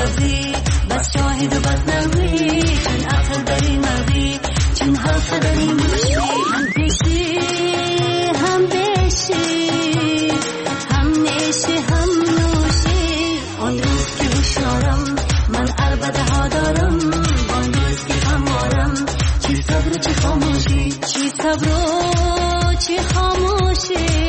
بازی بس شاهد و بس نوی چون عقل داری مغزی چون حرف داری موشی هم پیشی هم بیشی هم نیشی هم نوشی آن روز که هوشیارم من عربده ها دارم آن روز که هموارم چی صبر و چی خاموشی چی صبر و چی خاموشی.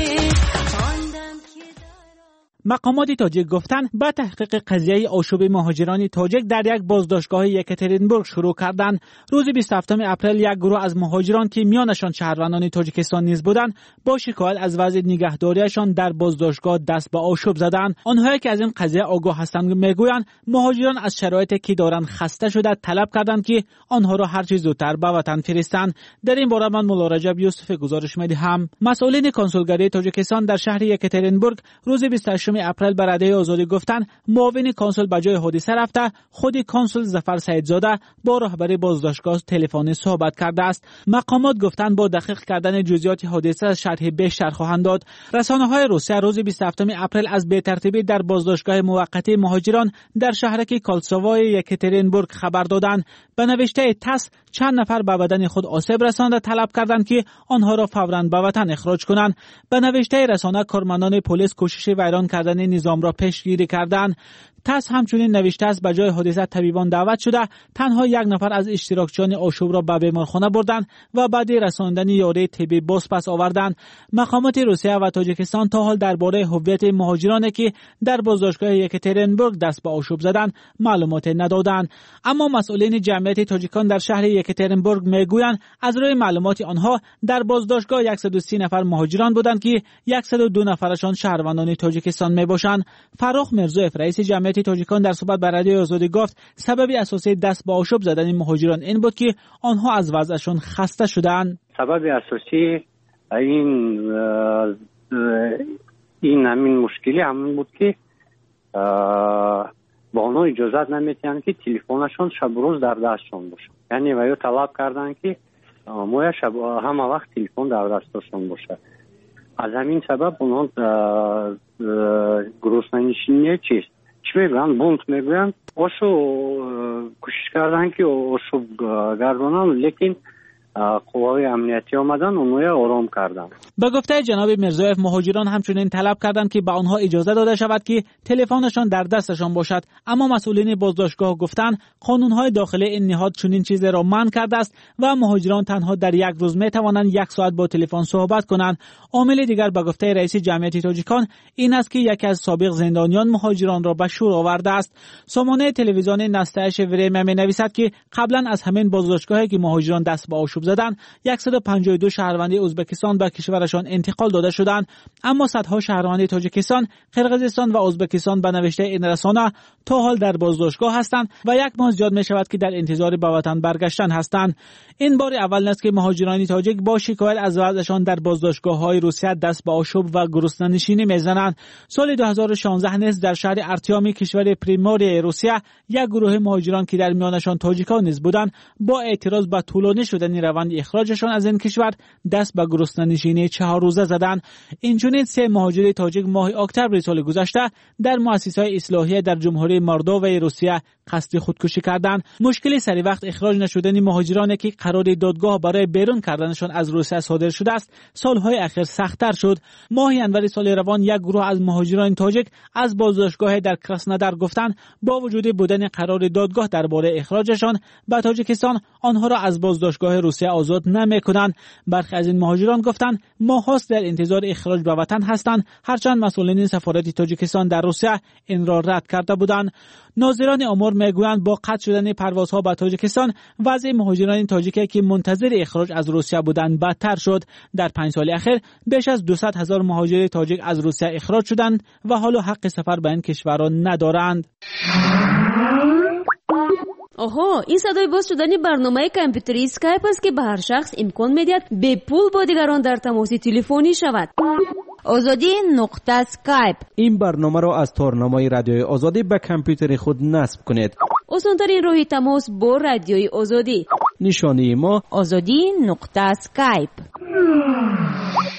مقامات تاجیک گفتند با تحقیق قضیه آشوب مهاجران تاجیک در یک بازداشتگاه یکاترینبورگ شروع کردند. روز 27 اپریل یک گروه از مهاجران که میانشان شهروندان تاجیکستان نیز بودند با شکایت از وضع نگهداریشان در بازداشتگاه دست به آشوب زدند. آنهایی که از این قضیه آگاه هستند میگویند مهاجران از شرایطی که دارند خسته شده طلب کردند که آنها را هر چیز زودتر به وطن فرستند. در این باره من مولا رجب یوسف گزارش میدهم. مسئولین کنسولگری تاجیکستان در شهر یکاترینبورگ روز 28 اپریل بر رده آزادی گفتند معاون کنسول به جای حادثه رفته خود کنسول ظفر سیدزاده با رهبر بازداشتگاه تلفنی صحبت کرده است. مقامات گفتند با دقیق کردن جزئیات حادثه شرح بیشتر خواهند داد. رسانه‌های روسیه روز 27 اپریل از بی‌ترتیبی در بازداشتگاه موقتی مهاجران در شهرک کالسوای یکاترینبورگ خبر دادند. به نوشته تاس چند نفر به بدن خود آسیب رسانده طلب کردند که آنها را فوراً به وطن اخراج کنند. به نوشته رسانه کارمندان پلیس کوشش ویران کردن نظام را پیشگیری کردند. تاس همچنین نوشته است به جای حادثه طبیبان دعوت شده تنها یک نفر از اشتراکچیان آشوب را به بیمارخانه بردند و بعد رساندن یاری طبی باز پس آوردند. مقامات روسیه و تاجیکستان تا حال درباره هویت مهاجرانی که در بازداشتگاه یکاترینبورگ دست به آشوب زدند معلومات ندادند. اما مسئولین جمعیت تاجیکان در شهر یکاترینبورگ میگویند از روی معلومات آنها در بازداشتگاه 130 نفر مهاجران بودند که 102 نفرشان شهروندان تاجیکستان میباشند. فرخ مرزویف رئیس جمعیت تاجیکان در صحبت با رادیو آزادی گفت سبب اساسی دست به آشوب زدن مهاجران این بود که آنها از وضعشون خسته شدند. سبب اساسی این همین مشکلی همین بود که با آنها اجازت نمیدن که تلفنشون شب روز در دستشون باشه. یعنی و طلب کردن که ما شب همه وقت تلفن در دستشون باشه. از همین سبب اونها گرسنه‌نشینی چیست چی میگن بونت میگن آشو کوشش کردن که آشو گردانن لیکن قوای امنیتی آمدن اونها آرام کردن. به گفته جناب مرزویف مهاجران همچنین طلب کردند که به آنها اجازه داده شود که تلفنشان در دستشان باشد، اما مسئولین بازداشتگاه گفتند قانونهای داخلی این نهاد چنین چیزی را منع کرده است و مهاجران تنها در یک روز می توانند 1 ساعت با تلفن صحبت کنند. عامل دیگر به گفته رئیس جمعیت تاجیکان این است که یکی از سابق زندانیان مهاجران را به شور آورده است. سامانه تلویزیون نستعش وریم می نویسد که قبلا از همین بازداشتگاهی که مهاجران دست به آشوب زدند 152 شهروندی ازبکستان به کشورشان انتقال داده شدند، اما صدها شهروندی تاجیکستان، قرقیزستان و ازبکستان به نوشته این رسانه تا حال در بازداشتگاه هستند و 1 ماه زیاد می شود که در انتظار به وطن برگشتن هستند. این بار اول است که مهاجران تاجیک با شکایت از وضعشان در بازداشتگاه‌های روسیه دست به آشوب و گرسنه‌نشینی میزنند. سال 2016 نیز در شهر ارتیامی کشور پریموری روسیه یک گروه مهاجران که در میانشان تاجیکان نیز بودند با اعتراض به طولانی شدن روند اخراجشان از این کشور دست به گرسنه‌نشینی 4 روزه زدند. اینچنین 3 مهاجر تاجیک ماه اکتبر سال گذشته در مؤسسه‌های اصلاحیه در جمهوری مولدوای روسیه قصد خودکشی کردند. مشکل سری وقت اخراج نشدن مهاجرانی که قرار دادگاه برای بیرون کردنشان از روسیه صادر شده است سالهای اخیر سخت‌تر شد. ماه ینور سال روان یک گروه از مهاجران تاجیک از بازداشتگاه در کراسنودار گفتند با وجود بودن قرار دادگاه درباره اخراجشان به تاجیکستان آنها را از بازداشتگاه روسیه آزاد نمی‌کنند. برخی از این مهاجران گفتند ماهاست در انتظار اخراج به وطن هستند، هرچند مسئولین سفارت تاجیکستان در روسیه این را رد کرده بودند. ناظران امور میگویند با قطع شدن پروازها به تاجیکستان وضع مهاجران تاجیکی که منتظر اخراج از روسیه بودند بدتر شد. در 5 سال اخیر بیش از 200,000 مهاجر تاجیک از روسیه اخراج شدند و حالا حق سفر به این کشورها ندارند. آها، این صدای باز شدن برنامه کامپیوتری اسکایپ است که به هر شخص امکان می‌دهد به پول با دیگران در تماس تلفنی شود. azadi.skype. این برنامه را از تارنمای رادیوی آزادی به کامپیوتر خود نصب کنید. آسان‌ترین راه تماس با رادیوی آزادی. نشانی ما azadi.skype.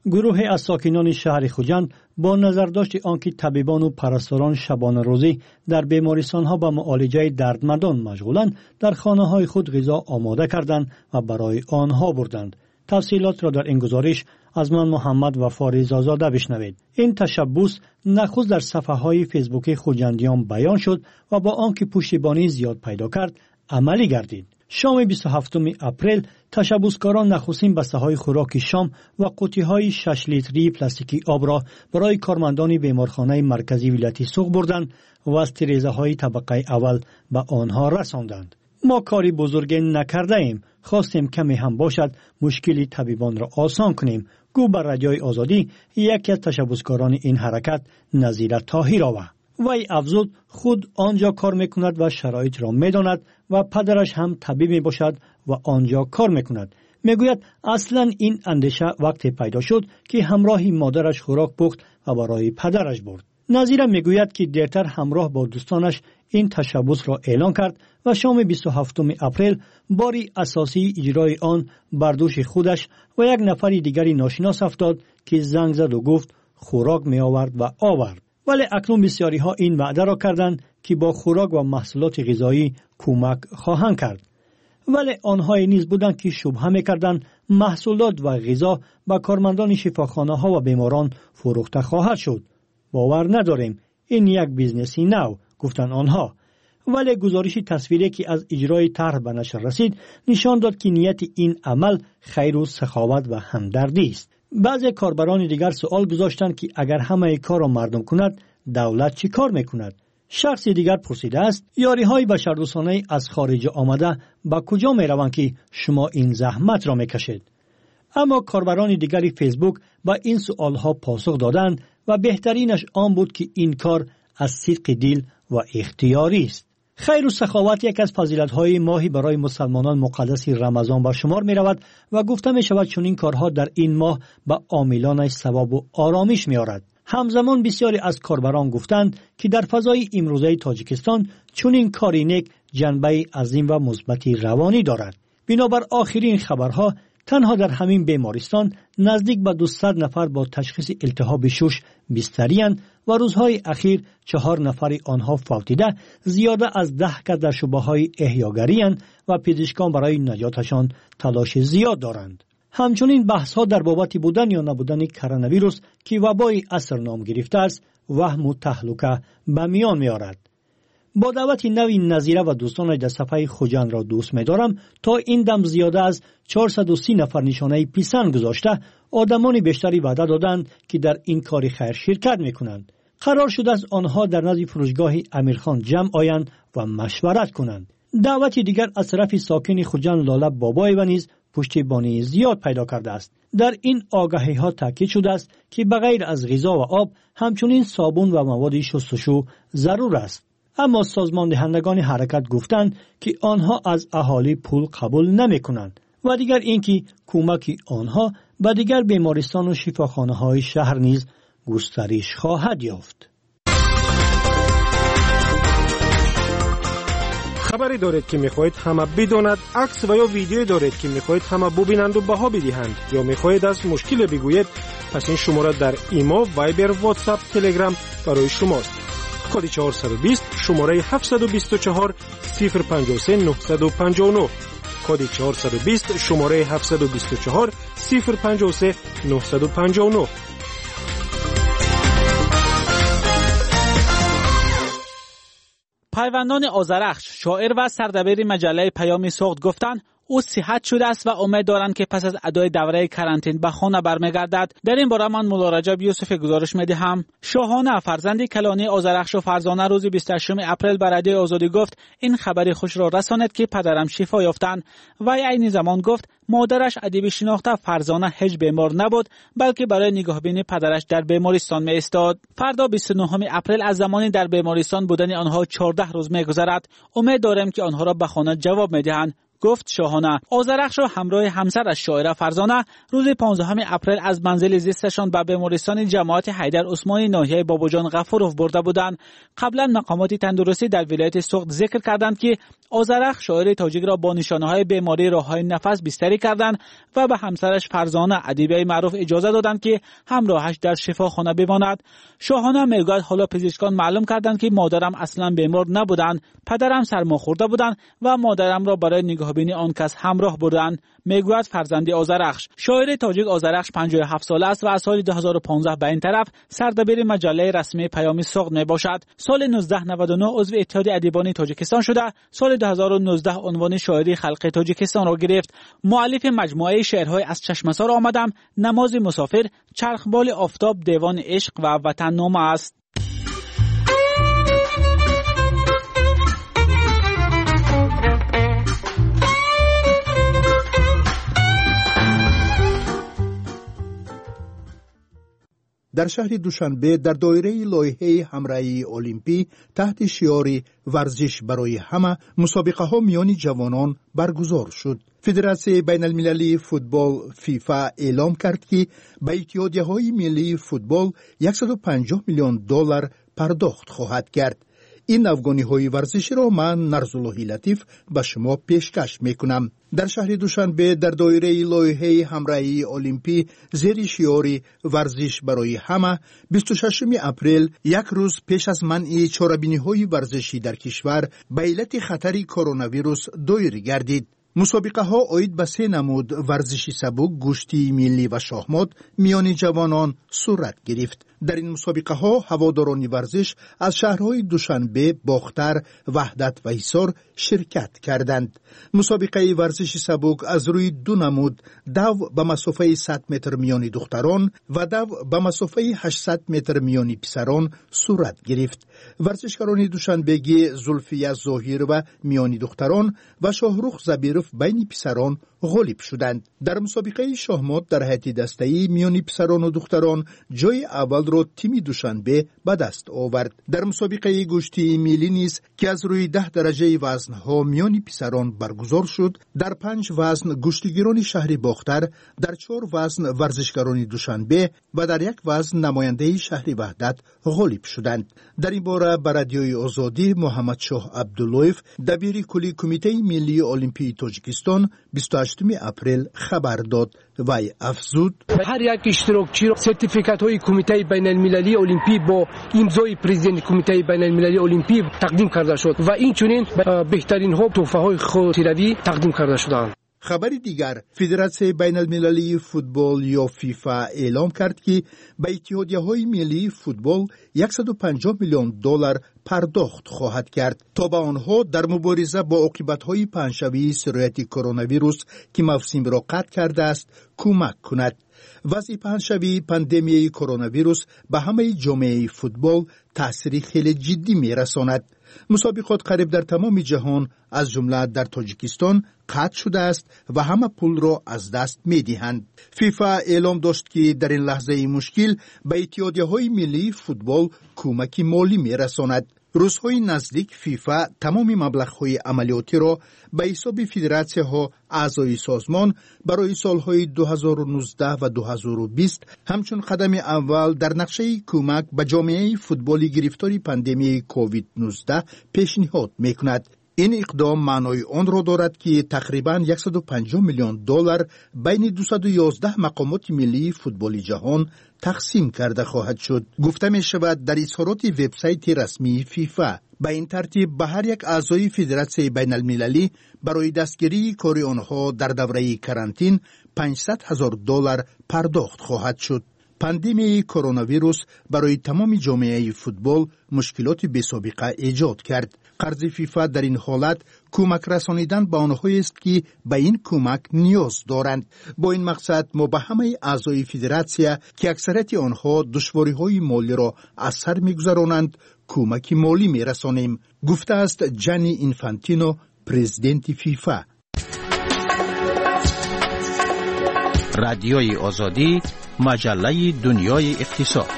گروه از ساکنان شهر خوجند با نظرداشت آنکه طبیبان و پرستاران شبانه روزی در بیمارستان‌ها به معالجه دردمندان مشغولند، در خانه‌های خود غذا آماده کردند و برای آنها بردند. تفصیلات را در این گزارش از من محمد وفا رضازاده بشنوید. این تشبث نخست در صفحه‌های فیسبوک خوجندیان بیان شد و با آنکه پشتیبانی زیاد پیدا کرد، عملی گردید. شام 27 اپریل تشبثکاران نخستین بسته‌های خوراک شام و قوطی‌های 6 لیتری پلاستیکی آب را برای کارمندان بیمارخانه مرکزی ولایت سوق بردند و از تریزه‌های طبقه اول به آنها رساندند. ما کاری بزرگ نکرده ایم، خواستیم کمی هم باشد مشکلی طبیبان را آسان کنیم. گو بر رادیوی آزادی یکی از تشبثکاران این حرکت نظیر طاهرآوا. وی افزود خود آنجا کار میکند و شرایط را میداند و پدرش هم طبیب می باشد و آنجا کار میکند. میگوید اصلا این اندیشه وقتی پیدا شد که همراهی مادرش خوراک پخت و برای پدرش برد. نظیر میگوید که دیرتر همراه با دوستانش این تشبث را اعلان کرد و شام 27 اپریل باری اساسی اجرای آن بر دوش خودش و یک نفر دیگری ناشناس افتاد که زنگ زد و گفت خوراک می آورد و آورد. ولی اکنون بسیاری ها این وعده را کردند که با خوراک و محصولات غذایی کمک خواهند کرد. ولی آنهای نیز بودند که شبهه می‌کردند محصولات و غذا به کارمندان شفاخانه ها و بیماران فروخته خواهد شد. باور نداریم، این یک بیزنسی نو، گفتند آنها. ولی گزارش تصویری که از اجرای طرح به نشر رسید نشان داد که نیت این عمل خیر و سخاوت و همدردی است. بعضی کاربران دیگر سوال گذاشتند که اگر همه کار را مردم کند، دولت چی کار میکند؟ شخص دیگر پرسیده است یاری های بشردوستانه از خارج آمده با کجا می روند که شما این زحمت را میکشید؟ اما کاربران دیگری فیسبوک با این سوال ها پاسخ دادند و بهترینش آن بود که این کار از صدق دل و اختیاری است. خیر و سخاوت یک از فضیلت‌های ماهی برای مسلمانان مقدس رمضان به شمار می‌رود و گفته می‌شود چون این کارها در این ماه به عاملانش ثواب و آرامش می‌آورد. همزمان بسیاری از کاربران گفتند که در فضای امروزه تاجیکستان چون این کاری نیک جنبه عظیم و مثبت روانی دارد. بنابر آخرین خبرها تنها در همین بیمارستان نزدیک به 200 نفر با تشخیص التهاب شش بستری‌اند و روزهای اخیر 4 نفر آنها فوتیده، زیاده از 10 کس در شبهه‌های احیاگری‌اند و پزشکان برای نجاتشان تلاش زیاد دارند. همچنین بحث‌ها در بابت بودن یا نبودن کرونا ویروس که وبای عصر نام گرفته است، وهم و تهلکه به میان می‌آورد. با دعوت نوی نظیره و دوستان در صفحه خوجند را دوست می‌دارم تا این دم زیاده از 430 نفر نشانه پسند گذاشته، آدمان بیشتری وعده دادند که در این کار خیر شرکت می‌کنند. قرار شده است آنها در نزد فروشگاه امیرخان جمع آیند و مشورت کنند. دعوت دیگر از طرف ساکن خوجند لاله بابای و نیز پشتیبانی زیاد پیدا کرده است. در این آگاهی‌ها تاکید شده است که بغیر از غذا و آب همچنین صابون و مواد شستشو ضرور است. اما سازمان دهندگان حرکت گفتند که آنها از اهالی پول قبول نمی‌کنند و دیگر اینکه کمک آنها به دیگر بیمارستان و شفاخانه‌های شهر نیز گسترش خواهد یافت. خبری دارید که می‌خواهید همه بداند، عکس و یا ویدیویی دارید که می‌خواهید همه ببینند و بها بدهند یا می‌خواهید از مشکل بگویید، پس این شماره در ایما، وایبر، واتساپ، تلگرام برای شماست. کد 420 شماره 724 053 959 کد 420 شماره 724 053 959. پیوندان آذرخش، شاعر و سردبیر مجله پیام سوخت گفتند او صحت شده است و امید دارند که پس از ادای دوره کرانتین به خانه برمیگردد. در این باره من مولا رجب یوسف گزارش میدهم. شاهانه فرزند کلانی آذرخش و فرزانه روز 28 اپریل به رادیوی آزادی گفت این خبر خوش را رساند که پدرم شفا یافتند و عین زمان گفت مادرش ادیب شناخته فرزانه هیچ بیمار نبود بلکه برای نگاهبینی پدرش در بیمارستان می ایستاد. فردا 29 اپریل از زمانی در بیمارستان بودن آنها 14 روز میگذرد. امید دارم که آنها را به خانه جواب میدهند. گفت شاهانه آذرخش و همراه همسرش شاعره فرزانه روز 15 اپریل از منزل زیستشان به بیمارستان جماعت حیدر عثمانی ناحیه باباجان غفورov برده بودند. قبلا مقامات تندرستی در ولایت سوخت ذکر کردند که آذرخش شاعر تاجیک را با نشانه‌های بیماری راه‌های نفس بستری کردند و به همسرش فرزانه ادیبه معروف اجازه دادند که همراهش در شفاخانه بماند. شاهانه میگوید حالا پزشکان معلوم کردند که مادرم اصلا بیمار نبودند، پدرم سرماخورده بودند و مادرم را برای نگاهبینی آن کس همراه بردند. میگوید فرزند آذرخش شاعر تاجیک آذرخش 57 ساله است و از سال 2015 به این طرف سردبیر مجله رسمی پیام سوخت میباشد. سال 1999 عضو اتحاد ادیبان تاجیکستان شده. سال 2019 عنوان شاعری خلق تاجیکستان را گرفت. مؤلف مجموعه شعرهای از چشمسار آمدم، نماز مسافر، چرخبال آفتاب، دیوان عشق و وطن نامه است. در شهر دوشنبه در دایره لایحه همراهی المپی تحت شعار ورزش برای همه مسابقه ها میان جوانان برگزار شد. فدراسیون بین المللی فوتبال فیفا اعلام کرد که به اتحادیه های ملی فوتبال 150 میلیون دلار پرداخت خواهد کرد. این افغانی های ورزشی را من نرزاللهی لطیف به شما پیشکش میکنم. در شهر دوشنبه در دایره لایحه همراهی المپی زیر شعار ورزش برای همه 26 اپریل یک روز پیش از منع چاره‌بینی های ورزشی در کشور به علت خطر کرونا ویروس دایر گردید. مسابقه ها عاید به 3 نمود ورزشی سبک، گشتی ملی و شاهمات میان جوانان صورت گرفت. در این مسابقه ها هواداران ورزش از شهرهای دوشنبه، باختر، وحدت و حصار شرکت کردند. مسابقه ورزشی سبک از روی 2 نمود، دو به مسافه 100 متر میان دختران و دو به مسافه 800 متر میان پسران صورت گرفت. ورزشکاران دوشنبگی زلفیه ظاهر و میان دختران و شاهرخ زبیرف بین پسران غالب شدند. در مسابقه شاهمات در هیئت دسته‌ای میان پسران و دختران جای اول را تیم دوشنبه به دست آورد. در مسابقه گشتی ملی نیز که از روی 10 درجه وزن‌ها میان پسران برگزار شد، در 5 وزن گشتیگیران شهر باختر، در 4 وزن ورزشکاران دوشنبه و در 1 وزن نماینده شهر وحدت غالب شدند. در این باره به رادیوی آزادی محمد شاه عبداللهیف دبیر کلی کمیته ملی المپی تاجیکستان 28 اپریل خبر داد. وی افزود هر یک اشتراکچی را سرتیفیکات های کمیته بین المللی المپی با امضای پرزیدنت کمیته بین المللی المپی تقدیم کرده شد و این چنین بهترین ها تحفه های خودروی تقدیم کرده شدند. خبر دیگر، فدراسیون بین المللی فوتبال یا فیفا اعلام کرد که به اتحادیه های ملی فوتبال 150 میلیون دلار پرداخت خواهد کرد تا به آنها در مبارزه با عاقبت‌های پنجشنبه سرایت کرونا ویروس که موسم را قطع کرده است کمک کند. وضع پنجشنبه پاندمی کرونا ویروس به همه جامعه فوتبال تأثیر خیلی جدی می‌رساند. مسابقات قریب در تمام جهان از جمله در تاجیکستان قطع شده است و همه پول را از دست می‌دهند. فیفا اعلام داشت که در این لحظه مشکل به اتحادیه‌های ملی فوتبال کمک مالی می‌رساند. روزهای نزدیک فیفا تمام مبلغ‌های عملیاتی را به حساب فدراسیون‌ها اعضای سازمان برای سالهای 2019 و 2020 همچون قدم اول در نقشه کمک به جامعه فوتبالی گرفتار پاندمی کووید 19 پیشنهاد می‌کند. این اقدام معنای آن را دارد که تقریباً 150 میلیون دلار بین 211 مقامات ملی فوتبال جهان تقسیم کرده خواهد شد. گفته می شود در اظهارات وبسایت رسمی فیفا. به این ترتیب به هر یک اعضای فدراسیون بین المللی برای دستگیری کار آنها در دوره کرانتین 500,000 دلار پرداخت خواهد شد. پاندمی کرونا ویروس برای تمام جامعه فوتبال مشکلات بی‌سابقه ایجاد کرد. قرض فیفا در این حالت کمک رسانیدن به آنهایی است که به این کمک نیاز دارند. با این مقصد ما به همه اعضای فدراسیون که اکثریت آنها دشواری‌های مالی را از سر می‌گذرانند کمک مالی می‌رسانیم، گفته است جانی اینفانتینو، پرزیدنت فیفا. رادیوی آزادی، مجله دنیای اقتصاد.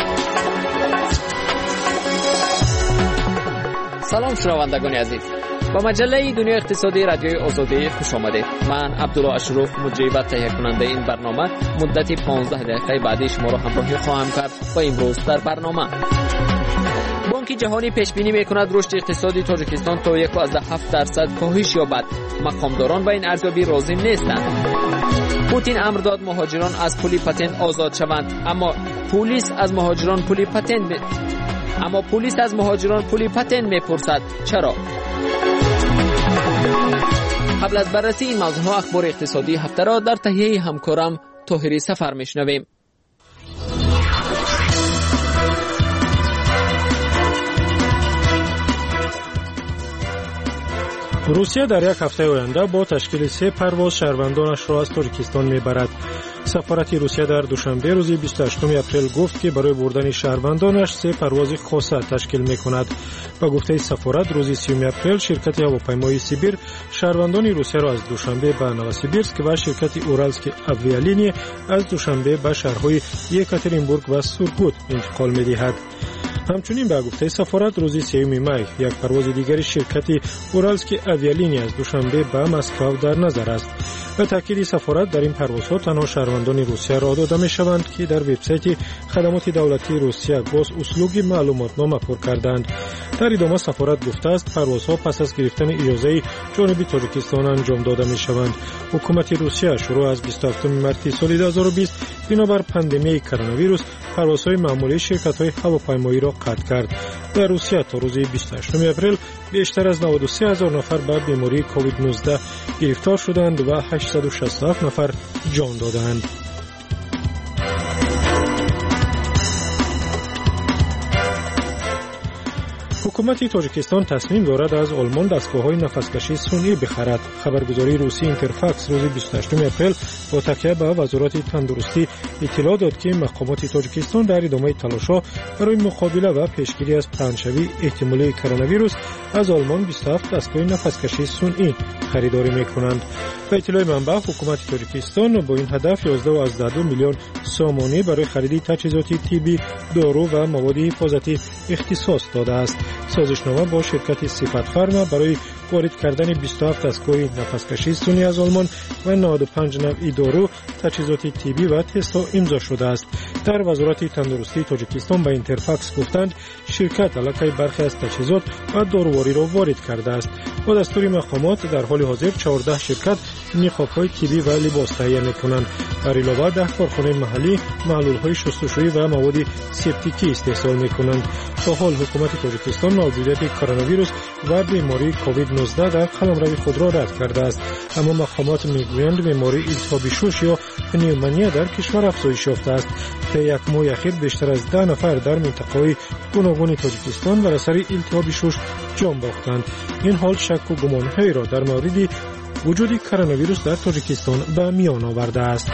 سلام شنوندگان عزیز، با مجله دنیای اقتصادی رادیوی آزادی خوش آمدید. من عبدالله اشرف مجری و تهیه کننده این برنامه مدت 15 دقیقه بعدی شما را همراهی خواهم کرد. و امروز در برنامه بانک جهانی پیش بینی میکند رشد اقتصادی تاجیکستان تا 1.7% کاهش یابد. مقامداران به این ارزیابی راضی نیستند. پوتین امر داد مهاجران از پول پتنت آزاد شوند، اما پلیس از مهاجران پول پتنت میپرسد چرا؟ قبل از بررسی این موضوع اخبار اقتصادی هفته را در تهیه همکارم طاهری سفر میشنویم. روسیه در یک هفته آینده با تشکیل 3 پرواز شهروندانش را از تاجیکستان میبرد. سفارت روسیه در دوشنبه روز 28 اپریل گفت که برای بردن شهروندانش 3 پرواز خاصه تشکیل میکند. با گفته سفارت روز 30 اپریل شرکت هواپیمایی سیبیر شهروندان روسیه را از دوشنبه به نوسیبیرسک و شرکت اورالسک اویالینی از دوشنبه به شهرهای یکاترینبورگ و سورگوت انتقال می‌دهد. همچنین به گفته سفارت روز 3 می یک پرواز دیگری شرکت اورالسک اویالینی از دوشنبه به مسکو در نظر است. به تاکید سفارت در این پروازها تنها شهروندان روسیه را داده می‌شوند که در وبسایت خدمات دولتی روسیه گوس اسلوگی معلوماتنامه پر کردند. در ادامه سفارت گفته است پروازها پس از گرفتن اجازه جانب تاجیکستان انجام داده می‌شوند. حکومت روسیه شروع از 27 مارس سال 2020 بنابر پاندمی کرونا ویروس پروازهای معمولی شرکت‌های هواپیمایی را قطع کرد. در روسیه تا روز 28 اپریل بیشتر از 93,000 نفر به بیماری کووید 19 گرفتار شدند و 867 نفر جان دادند. حکومت تاجیکستان تصمیم دارد از آلمان دستگاه‌های نفس‌کشی صنعی بخرد. خبرگزاری روسی اینترفاکس روز 28 اپریل با تکیه به وزارت تندرستی اطلاع داد که مقامات تاجیکستان در ادامه تلاش‌ها برای مقابله و پیشگیری از پنه‌شوی احتمالی کرونا ویروس از آلمان 27 دستگاه نفس‌کشی صنعی خریداری می‌کنند. به اطلاع منبع حکومت تاجیکستان با این هدف 11.2 میلیون سامانی برای خرید تجهیزات طبی، دارو و مواد حفاظتی اختصاص داده است. سازشنامه با شرکت صفت فرما برای وارد کردن 27 دستگاه نفس‌کشی صنعی از آلمان و 95 نوع دارو، تجهیزات طبی و تست‌ها امضا شده است. در وزارت تندرستی تاجیکستان به اینترفاکس گفتند شرکت علاقه برخی از تجهیزات و داروواری را وارد کرده است. با دستور مقامات در حال حاضر 14 شرکت نقاب‌های طبی و لباس تهیه می‌کنند. بر علاوه 10 کارخانه محلی محلول‌های شستشویی و مواد سپتیکی استحصال می‌کنند. تا حال حکومت تاجیکستان موجودیت کرونا ویروس و بیماری کووید 19 در قلمرو خود را رد کرده است، اما مقامات میگویند بیماری التهاب شش یا پنیومونیا در کشور افزایش یافته است. تا یک ماه اخیر بیشتر از 10 نفر در منطقه‌های گوناگون تاجیکستان بر اثر التهاب شش جان باختند. این حال شک و گمان‌هایی را در مورد وجود کرونا ویروس در تاجیکستان به میان آورده است.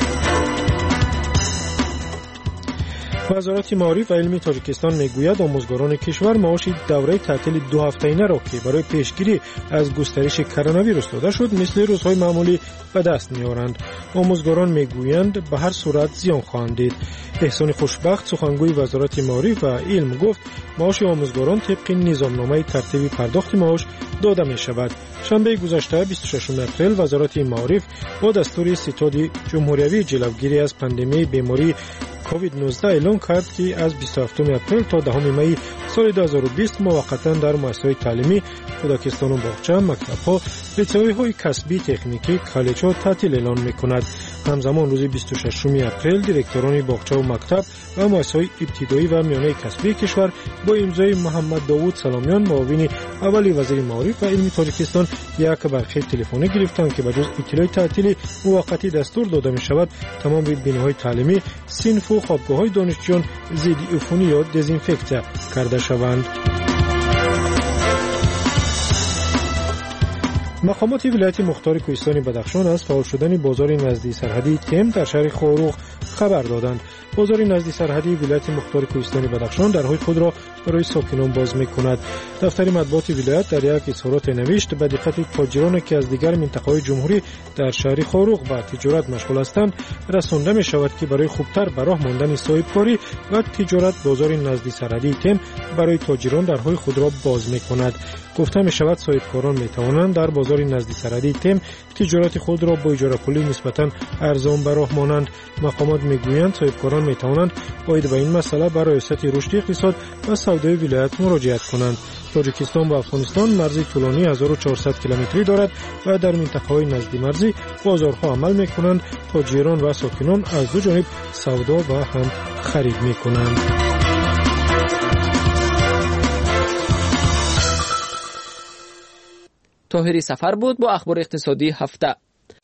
وزارت معارف و علم تاجیکستان میگوید آموزگاران کشور معاش دوره تعطیل 2 هفته‌ای را که برای پیشگیری از گسترش کرونا ویروس داده شد مثل روزهای معمولی به دست می‌آورند. آموزگاران میگویند به هر صورت زیان خواهند دید. احسان خوشبخت سخنگوی وزارت معارف و علم گفت معاش آموزگاران طبق نظامنامه ترتیب پرداخت معاش داده می‌شود. شنبه گذشته 26 اپریل وزارت معارف با دستور ستاد جمهوری جلوگیری از پاندمی بیماری کووید 19 اعلام کرد که از 27 اپریل تا 10 می سال 2020 موقتا در مؤسسه‌های تعلیمی، کودکستان و باغچه، مکتب‌ها، لیسه‌های کسبی، تکنیکی، کالج‌ها تعطیل اعلان می‌کند. همزمان روز 26 اپریل دیرکتوران باغچه و مکتب و مؤسسه‌های ابتدایی و میانه کسبی کشور با امضای محمد داوود سلامیان معاون اول وزیر معارف و علم تاجیکستان یک برخه تلفنی گرفتند که بجز اطلاع تعطیل موقتی دستور داده می‌شود تمام بناهای تعلیمی، صنف و خوابگاه‌های دانشجویان ضد عفونی یا دزینفکت کرده شوند. مقامات ولایت مختار کوهستان بدخشان از فعال شدن بازار نزدی سرحدی تم در شهر خاروق خبر دادند. بازار نزدی سرحدی ولایت مختار کوهستان بدخشان درهای خود را برای ساکنان باز می‌کند. دفتر مطبوعات ولایت در یک اظهارات نوشت به دقت تاجران که از دیگر منطقه‌های جمهوری در شهر خاروق و تجارت مشغول هستند رسانده می‌شود که برای خوبتر به راه ماندن صاحبکاری و تجارت بازار نزدی سرحدی تم برای تاجران درهای خود را باز می‌کند. گفته می‌شود صاحبکاران می‌توانند در بازار نزدی سرحدی تم تجارت خود را با اجاره پولی نسبتاً ارزان به راه مانند. مقامات می‌گویند صاحبکاران می‌توانند باید به این مسئله برای رشد اقتصاد و سودای ولایت مراجعه کنند. تاجیکستان و افغانستان مرزی طولانی 1400 کیلومتری دارد و در منطقه‌های نزدی مرزی بازارها عمل می‌کنند. تاجران و ساکنان از دو جانب سودا و هم خرید می‌کنند. طاهری سفر بود با اخبار اقتصادی هفته.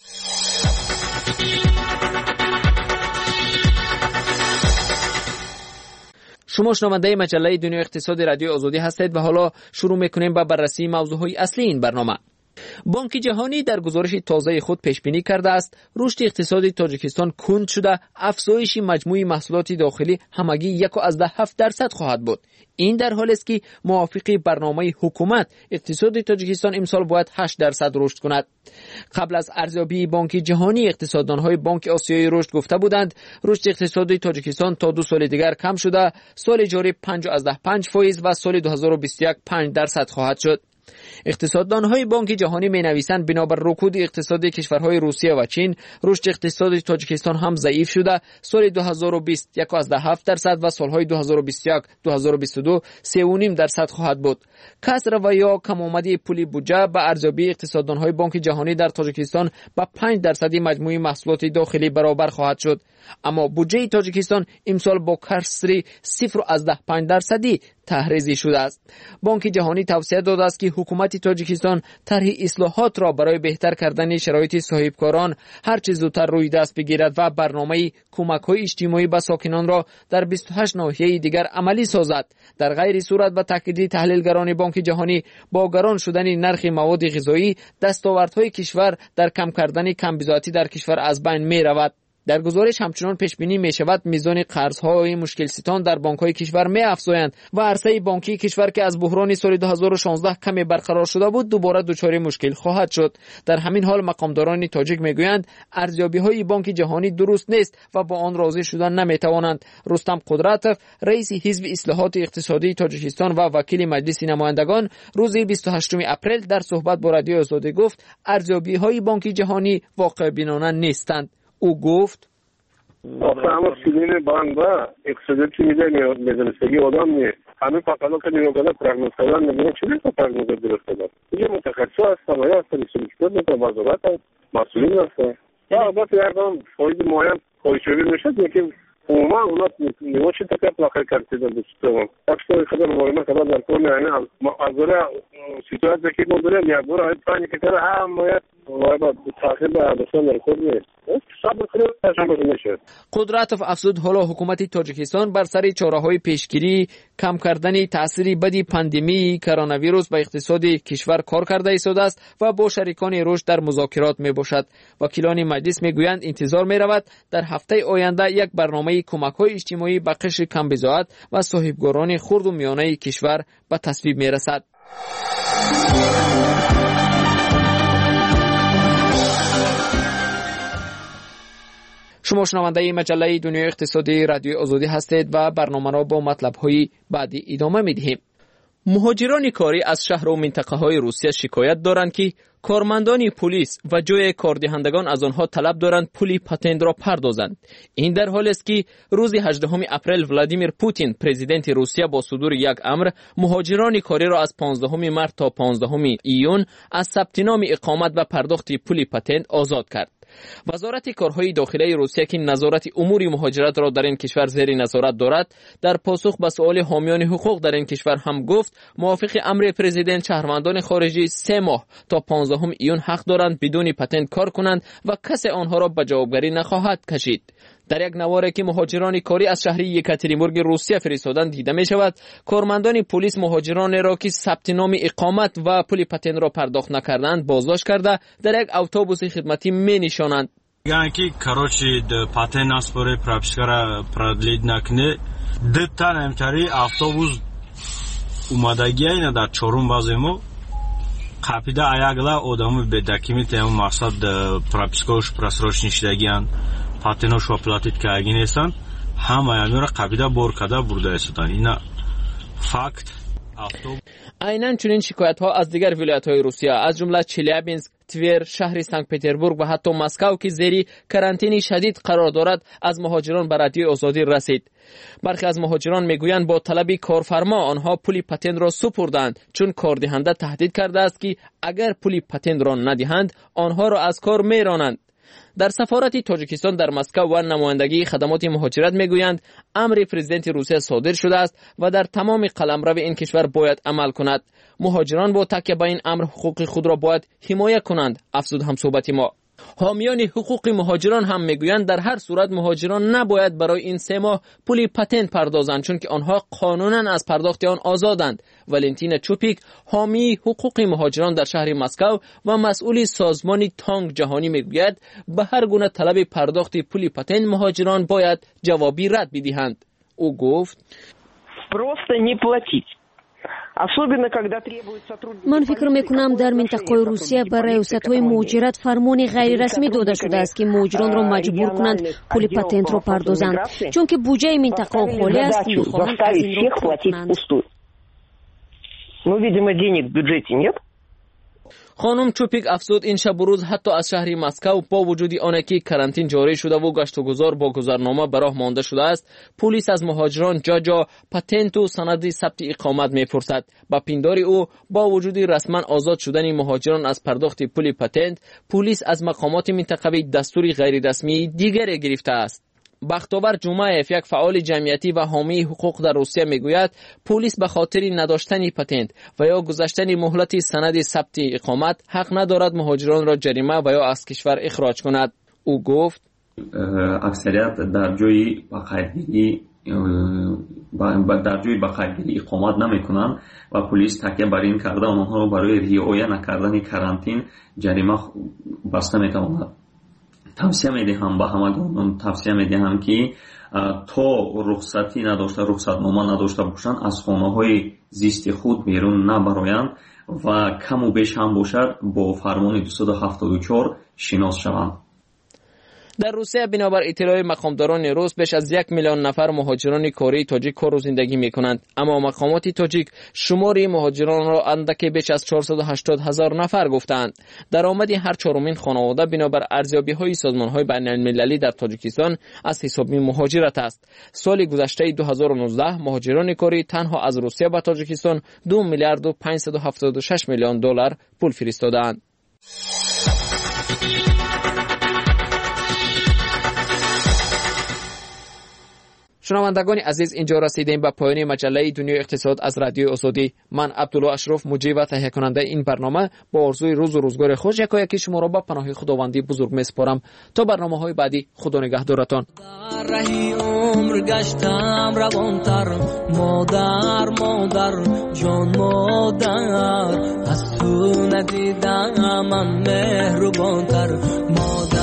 شما شنونده مجله دنیای اقتصاد رادیو آزادی هستید و حالا شروع میکنیم با بررسی موضوعهای اصلی این برنامه. بانک جهانی در گزارش تازه خود پیش بینی کرده است رشد اقتصادی تاجیکستان کند شده، افزایش مجموع محصولات داخلی همگی 1.7% خواهد بود. این در حالی است که موافق برنامه حکومت اقتصاد تاجیکستان امسال باید 8% رشد کند. قبل از ارزیابی بانک جهانی اقتصاددانهای بانک آسیایی رشد گفته بودند رشد اقتصادی تاجیکستان تا 2 سال دیگر کم شده، سال جاری 5.5% و سال 2021 5% خواهد شد. اقتصاددانهای بانک جهانی می‌نویسند بنابر رکود اقتصادی کشورهای روسیه و چین رشد اقتصادی تاجیکستان هم ضعیف شده، سال 2020 1.7% و سالهای 2021 2022 3.5% خواهد بود. کسر و یا کم آمدی پولی بودجه به ارزیابی اقتصاددانهای بانک جهانی در تاجیکستان با 5% مجموع محصولات داخلی برابر خواهد شد. اما بودجه تاجیکستان امسال با کسری 0.5% تحریزی شده است. بانک جهانی توصیه داده است که حکومت تاجیکستان طرح اصلاحات را برای بهتر کردن شرایط صاحبکاران هر چه زودتر روی دست بگیرد و برنامه کمک‌های اجتماعی به ساکنان را در 28 ناحیه دیگر عملی سازد. در غیر صورت به تاکید تحلیلگران بانک جهانی با گران شدن نرخ مواد غذایی دستاوردهای کشور در کم کردن کمبزاعتی در کشور از بین می‌رود. در گزارش همچنان پیش بینی می شود میزان قرض‌های مشکل ستان در بانک‌های کشور می افزایند و عرصه بانکی کشور که از بحران سال 2016 کمی برقرار شده بود دوباره دچار مشکل خواهد شد. در همین حال مقامداران تاجیک میگویند ارزیابی‌های بانک جهانی درست نیست و با آن راضی شدن نمیتوانند. رستم قدرتوف رئیس حزب اصلاحات اقتصادی تاجیکستان و وکیل مجلس نمایندگان روز 28 اپریل در صحبت با رادیو آزادی گفت ارزیابی‌های بانک جهانی واقع بینانه نیستند. او گفت همه سیلین بانک و اقتصادی میدونستگی آدم نیست. همه فقط که نگاه کنه پروگنوز کردن نمیدونه چیزی که پروگنوز درست کنه. اینجا متخصص هستن و یا هستن سلیکتور میکنن وزارت هست مسئولین هستن یا البته یکم فاید معین خواهشوری میشد که عموما اونا نمیشه تکلیف لاخر کرده دوستان اکثر خبر معلومه خبر در کل یعنی از دوره سیتواسیون که مدل یا دوره های پانی که داره هم باید تاخیر به دوستان در کل نیست. قدرتوف افزود حالا حکومت تاجیکستان بر سر چاره‌های پیشگیری کم کردن تاثیر بدی پاندمی کرونا ویروس به اقتصاد کشور کار کرده ایستاده است و با شریکان رشد در مذاکرات میباشد. وکیلان مجلس میگویند انتظار میرود در هفته آینده یک برنامه کمک‌های اجتماعی به قشر کمبزاعت و صاحبکاران خرد و میانه کشور به تصویب میرسد. شما شنونده مجله دنیای اقتصادی رادیو آزادی هستید و برنامه را با مطلب‌های بعدی ادامه می‌دهیم. مهاجران کاری از شهر و منطقه‌های روسیه شکایت دارند که کارمندان پلیس و جای کاردهندگان از آنها طلب دارند پولی پاتنت را پردازند. این در حالی است که روز 18 اپریل ولادیمیر پوتین پرزیدنت روسیه با صدور یک امر مهاجران کاری را از 15 مارس تا 15 ایون از ثبت نام اقامت و پرداخت پولی پاتنت آزاد کرد. وزارت کارهای داخلی روسیه که نظارت امور مهاجرت را در این کشور زیر نظارت دارد در پاسخ به سؤال حامیان حقوق در این کشور هم گفت موافق امر پرزیدنت شهروندان خارجی 3 ماه تا 15 ایون حق دارند بدون پاتنت کار کنند و کسی آنها را به جوابگری نخواهد کشید. در یک نواری که مهاجران کاری از شهر یکاترینبورگ روسیه فرستادن دیده می شود کارمندان پلیس مهاجران را که ثبت نام اقامت و پول پاتنت را پرداخت نکردند بازداشت کرده در یک اتوبوس خدمتی می نشانند. میگن که کاروچی پاتنت نسپوره پراپسکارا پرادلید نکنه دتن امتری اتوبوس اومدگی اینا در چورون بازمو قاپیدا ayagla odamı bedakimi temu maqsad propiskosh prasrochnishdagyan patenosh va platit kaginesan hamma yamira qapida borkada burda esudan ina fakt عیناً چنین شکایت ها از دیگر ولایت های روسیه از جمله چلیابینسک، تور، شهر سنت پترزبورگ و حتی مسکو که زیر کرانتین شدید قرار دارد از مهاجران به رادیوی آزادی رسید. برخی از مهاجران میگویند با طلب کارفرما آنها پول پاتنت را سپردند چون کاردهنده تهدید کرده است که اگر پول پاتنت را ندهند آنها را از کار میرانند. در سفارت تاجیکستان در مسکو و نمایندگی خدمات مهاجرت میگویند امر پرزیدنت روسیه صادر شده است و در تمام قلمرو این کشور باید عمل کند. مهاجران با تکیه به این امر حقوق خود را باید حمایت کنند، افزود همصحبت ما. حامیان حقوق مهاجران هم میگویند در هر صورت مهاجران نباید برای این 3 ماه پول پاتنت پردازند چون که آنها قانونا از پرداخت آن آزادند. والنتینا چوپیک حامی حقوق مهاجران در شهر مسکو و مسئول سازمان تانگ جهانی میگوید به هر گونه طلب پرداخت پول پاتنت مهاجران باید جوابی رد بدهند. او گفت просто не платить. من فکر میکنم در منطقه روسیه برای ریاست‌های مهاجرت فرمان غیر رسمی داده شده است که مهاجران را مجبور کنند پول پاتنت را پردازند چون که بودجه منطقه خالی است میخواهند از این را کنند. خانم چوپیک افزود این شب و روز حتی از شهر مسکو با وجود آنکه کرانتین جاری شده و گشت و گذار با گذرنامه به راه مانده شده است پلیس از مهاجران جا پاتنت و سند ثبت اقامت میپرسد. با پنداری او با وجود رسما آزاد شدن مهاجران از پرداخت پول پاتنت پلیس از مقامات منطقوی دستوری غیر رسمی دیگر گرفته است. بختاور جمعیف یک فعال جمعیتی و حامی حقوق در روسیه میگوید پلیس به خاطر نداشتن پاتنت و یا گذشتن مهلت سند ثبت اقامت حق ندارد مهاجران را جریمه و یا از کشور اخراج کند. او گفت اکثریت در جای بقیدگیری اقامت نمی کنند و پلیس تکیه بر این کرده آنها را برای رعایت نکردن کرانتین جریمه بسته میتواند. توصیه میدهم به همگان توصیه میدهم که تا رخصتی نداشته رخصتنامه نداشته باشند از خانه‌های زیست خود بیرون نبرایند و کم و بیش هم باشد با فرمان 274 شناس شوند. در روسیه بنابر اطلاع مقامداران روس بیش از 1 میلیون نفر مهاجران کاری تاجیک کار و زندگی میکنند اما مقامات تاجیک شماری مهاجران را اندکی بیش از 480,000 نفر گفتند. درآمد هر چهارمین خانواده بنابر ارزیابی‌های سازمان‌های بین‌المللی در تاجیکستان از حساب مهاجرت است. سال گذشته 2019 مهاجران کاری تنها از روسیه به تاجیکستان 2 میلیارد و 576 میلیون دلار پول فرستادند. شنوندگان عزیز اینجا رسیدیم به پایان مجله دنیای اقتصاد از رادیو آزادی. من عبدالله اشرف مجری و تهیه کننده این برنامه با آرزوی روز و روزگار خوش یکی شما را به پناه خداوندی بزرگ میسپارم تا برنامه‌های بعدی. خدا نگهدارتان. در راه عمر گشتم روانتر مادر جان مادر از تو ندیدم من مهربانتر مادر